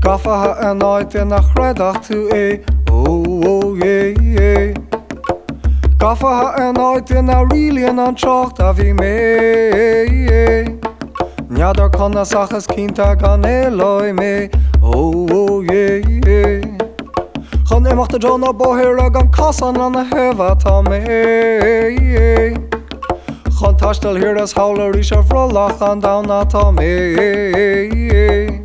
Gaffathe an áid in nach chreadach tú é ó é. Gaffathe an áid in a rilíonn an trocht a bhí mé. Neadar chuna sachas cínta gan élóid mé ó é. Chun imachta Johna bóthir ag an casan an na hefatá mé. Chun taistil hir as howlar is a bhrolach an damnatá mé.